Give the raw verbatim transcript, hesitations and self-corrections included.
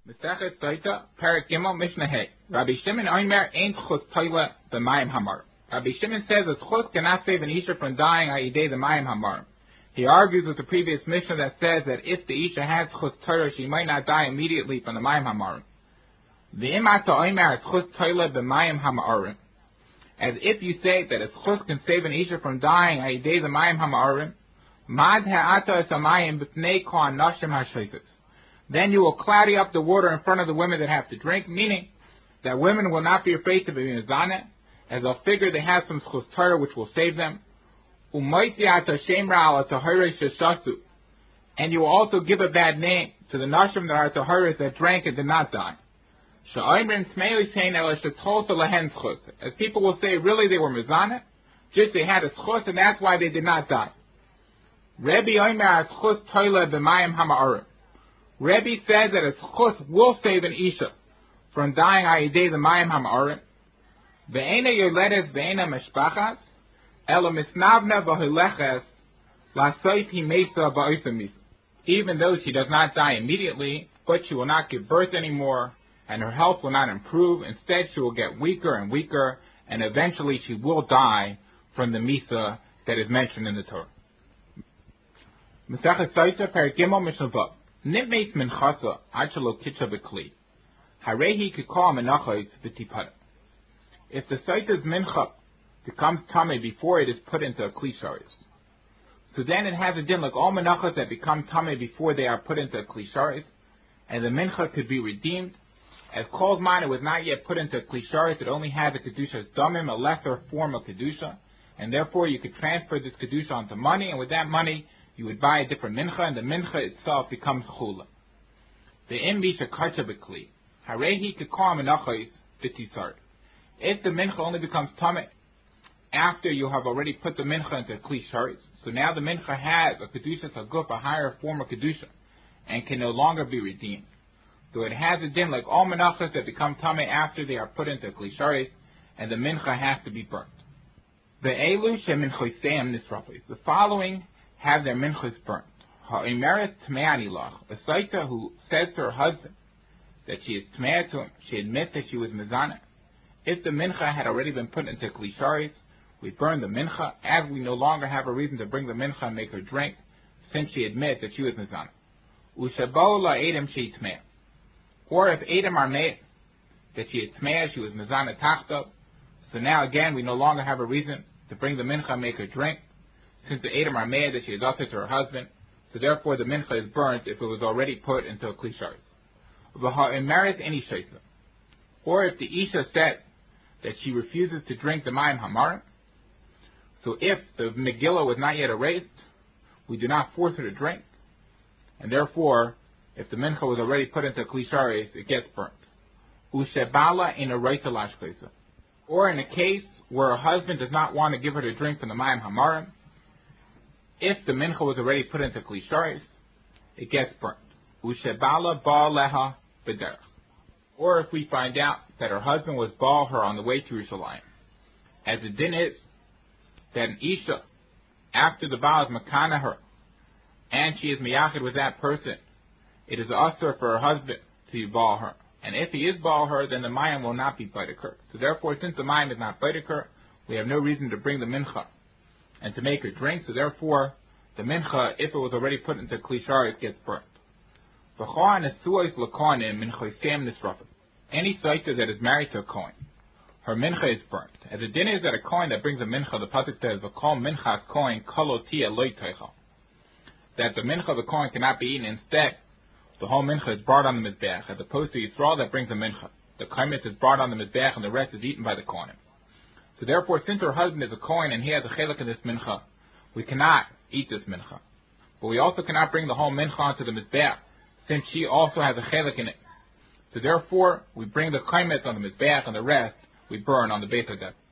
Mesechet Saita, Parak Gimel, Mishnah Hey. Rabbi Shimon Omer ain't chus toila b'mayim hamar. Rabbi Shimon says a chus cannot save an isha from dying ayidei the mayim hamar. He argues with the previous Mishnah that says that if the isha has chus Torah, she might not die immediately from the mayim hamar. The imata Omer is chus toila b'mayim hamar. As if you say that a chus can save an isha from dying ayidei the mayim hamar. Mad ha'ata esamayim b'pnei kohan nashim ha'shaitas. Then you will cloudy up the water in front of the women that have to drink, meaning that women will not be afraid to be mizaneh, as they'll figure they have some schus Torah which will save them. And you will also give a bad name to the nashim that are taharis that drank and did not die. As people will say, really they were mizaneh, just they had a schus and that's why they did not die. Rebbe Omer schus toila b'mayim hama'arim. Rebbe says that a chus will save an isha from dying ayidei the mayim hama'arim. Ve'ena yoledes ve'ena meshpachas, ela misnavna v'hileches lasoif himesa ba'osamisa. Even though she does not die immediately, but she will not give birth anymore, and her health will not improve. Instead, she will get weaker and weaker, and eventually she will die from the misa that is mentioned in the Torah. Mesechet Saita, Perek Gimel, Mishnah Vav. Nitmeis minchasa achalo kitcha bekli. Harehi kikol menachos v'tipada. If the saita's mincha becomes tame before it is put into a kli sharis, so then it has a din like all menachos that become tame before they are put into a kli sharis, and the mincha could be redeemed. As kol zman it was not yet put into a kli sharis, it only had the kedusha damim, a lesser form of kedusha, and therefore you could transfer this kedusha onto money, and with that money you would buy a different mincha, and the mincha itself becomes chula. The imbisha kacha bekli. Harehi kekar menachos v'tisar. If the mincha only becomes tameh after you have already put the mincha into kli sharis, so now the mincha has a kedusha saguf, a higher form of kedusha, and can no longer be redeemed. So it has a din like all menachos that become tameh after they are put into kli sharis, and the mincha has to be burnt. The elu sheminchoseim nisrafis. The following have their minchas burnt. Ha'imeret tme'ani lach. A saita who says to her husband that she is tme'ah to him, she admits that she was mizaneh. If the mincha had already been put into kli sharis, we burn the mincha, as we no longer have a reason to bring the mincha and make her drink, since she admits that she was mizaneh. Ushabou la'edem she tme'ah. Or if edem are made that she is tme'ah, she was mizaneh tachtav, so now again we no longer have a reason to bring the mincha and make her drink, since the edom are made that she is also to her husband, so therefore the mincha is burnt if it was already put into a kli sharis. V'ha'imeret any shaisa. Or if the isha said that she refuses to drink the mayim hamarim, so if the megillah was not yet erased, we do not force her to drink, and therefore, if the mincha was already put into a kli sharis, it gets burnt. Ushebala in a reita lashkeisa. Or in a case where her husband does not want to give her to drink from the mayim hamarim, if the mincha was already put into kli sharis, it gets burnt. Ushebala ba leha b'derech. Or if we find out that her husband was baal her on the way to Yerushalayim, as the din is that an isha, after the baal is makana her, and she is miyachid with that person, it is usher for her husband to be baal her. And if he is baal her, then the mayim will not be baidik her. So therefore, since the mayim is not baidik her, we have no reason to bring the mincha and to make her drink, so therefore, the mincha, if it was already put into kli sharis, gets burnt. Any saita that is married to a kohen, her mincha is burnt. As the din is that a kohen that brings a mincha, the pasuk says, "V'kol minchas kohen kalotia loy teichal," that the mincha of the kohen cannot be eaten. Instead, the whole mincha is brought on the mizbeach, as opposed to Yisrael that brings a mincha. The kaimet is brought on the mizbeach, and the rest is eaten by the kohen. So therefore, since her husband is a kohen and he has a chelik in this mincha, we cannot eat this mincha. But we also cannot bring the whole mincha onto the mizbeach, since she also has a chelik in it. So therefore, we bring the kaimet on the mizbeach, and the rest we burn on the Beit HaDev.